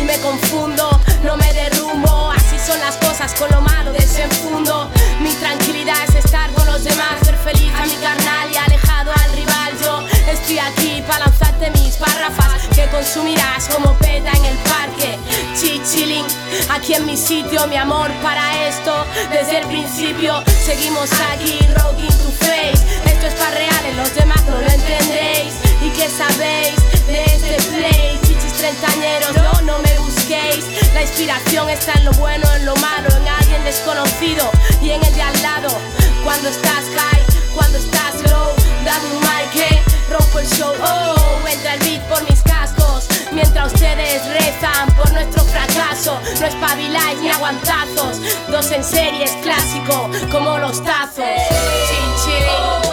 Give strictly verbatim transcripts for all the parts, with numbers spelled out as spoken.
me confundo, no me derrumbo. Así son las cosas, con lo malo desenfundo. Mi tranquilidad es estar con los demás, ver feliz a mi carnal y alejado al rival. Yo estoy aquí para lanzarte mis párrafas que consumirás como peta en el parque. Chichilling, aquí en mi sitio, mi amor para esto. Desde el principio seguimos aquí, rocking to face. Esto es para reales, los demás no lo entendéis. ¿Y qué sabéis de este play? Chichis treintañeros, no, no me busquéis. La inspiración está en lo bueno, en lo malo, en alguien desconocido y en el de al lado. Cuando estás high, cuando estás low, dame un mic que rompo el show. Oh, entra el beat por mis cascos mientras ustedes rezan por nuestro fracaso. No espabiláis ni aguantazos, dos en serie es clásico como los tazos. Chin,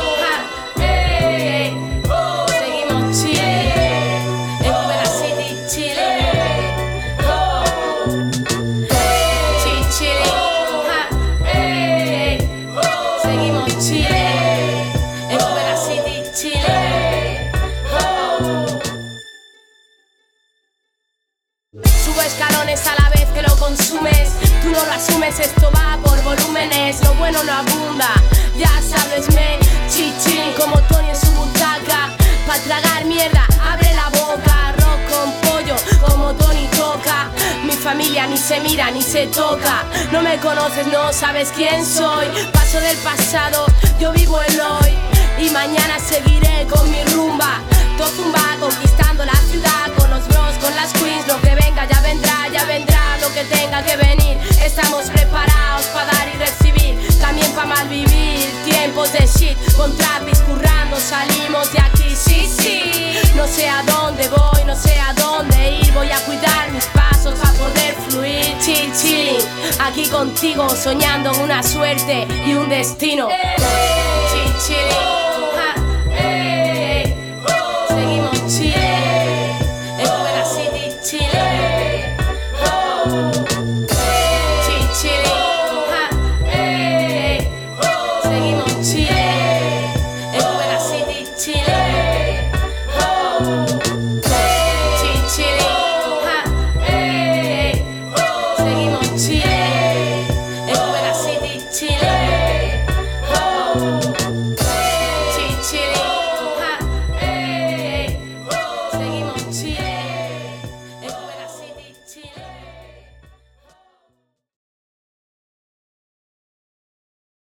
subo escalones a la vez que lo consumes. Tú no lo asumes, esto va por volúmenes. Lo bueno no abunda, ya sabes, me chichín como Tony en su butaca. Pa' tragar mierda, abre la boca. Arroz con pollo, como Tony toca. Mi familia ni se mira ni se toca. No me conoces, no sabes quién soy. Paso del pasado, yo vivo el hoy. Y mañana seguiré con mi rumba. Tozumba, conquistando la ciudad. Con los bros, con las queens. Lo que venga ya vendrá, ya vendrá lo que tenga que venir. Estamos preparados para dar y recibir, también para malvivir tiempos de shit. Con trapis currando salimos de aquí, sí, sí. No sé a dónde voy, no sé a dónde ir. Voy a cuidar mis pasos para poder fluir. Chill, chilling, aquí contigo soñando en una suerte y un destino. Chill, chilling.